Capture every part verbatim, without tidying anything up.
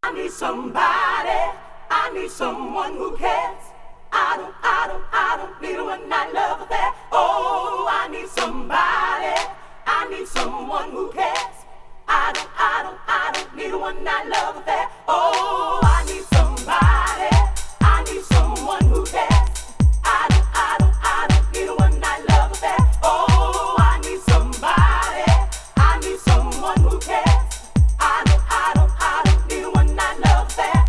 need somebody. I need someone who cares. I don't, I don't, I don't need a one-night love affair. Oh, I need somebody. I need someone who cares. I don't, I don't, I don't need a one-night love affair. Oh, I need somebody. I need someone who cares. I don't, I don't, I don't need a one-night love affair. Oh, I need somebody. I need someone who cares. I don't, I don't, I don't need a one-night love affair.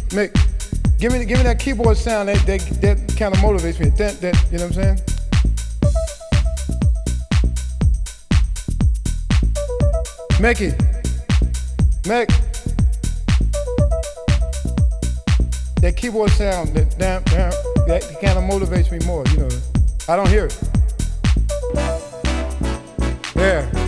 Mick, give me give me that keyboard sound that that, that kind of motivates me. That that you know what I'm saying? Mickey, Mick, that keyboard sound that damn damn that kind of motivates me more. You know, I don't hear it. Yeah.